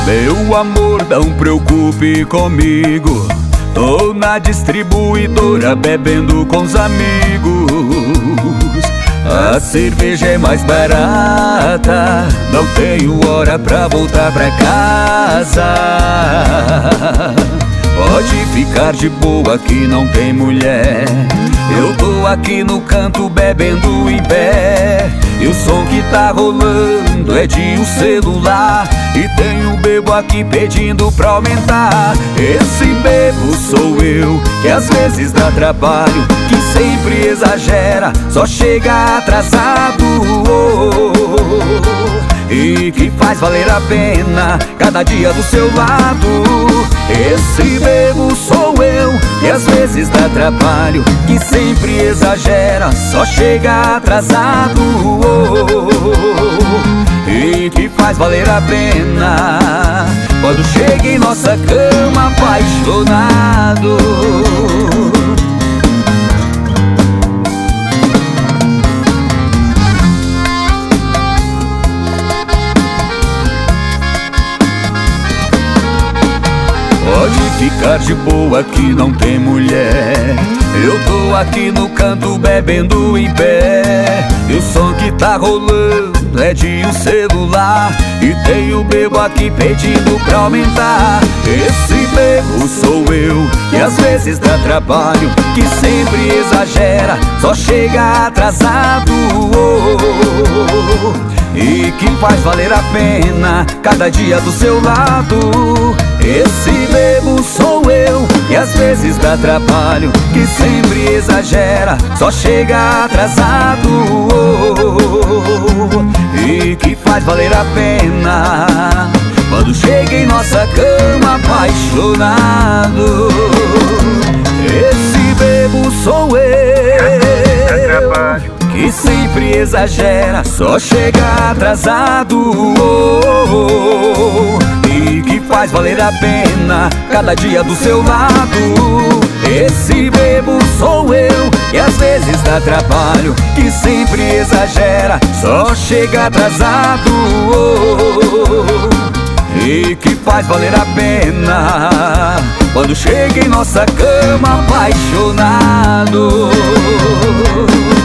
Meu amor, não preocupe comigo, tô na distribuidora bebendo com os amigos. A cerveja é mais barata, não tenho hora pra voltar pra casa. Pode ficar de boa que não tem mulher, eu tô aqui no canto bebendo em pé. E o som que tá rolando é de um celular, e tem um bebo aqui pedindo pra aumentar. Esse bebo sou eu, que às vezes dá trabalho, que sempre exagera, só chega atrasado, e que faz valer a pena cada dia do seu lado. Esse bebo sou eu, que às vezes dá trabalho, que sempre exagera, só chega atrasado, e que faz valer a pena quando chega em nossa cama apaixonado. Pode ficar de boa que não tem mulher, eu tô aqui no canto bebendo em pé. E o som que tá rolando é de um celular, e tem o bebo aqui pedindo pra aumentar. Esse bebo sou eu, que às vezes dá trabalho, que sempre exagera, só chega atrasado, e que faz valer a pena cada dia do seu lado. Esse bebo sou eu, que às vezes dá trabalho, que sempre exagera, só chega atrasado, e que faz valer a pena quando chega em nossa cama apaixonado. Esse bebo sou eu, que sempre exagera, só chega atrasado, e que faz valer a pena cada dia do seu lado. Esse bebo sou eu, que às vezes dá trabalho, que sempre exagera, só chega atrasado, e que faz valer a pena quando chega em nossa cama apaixonado.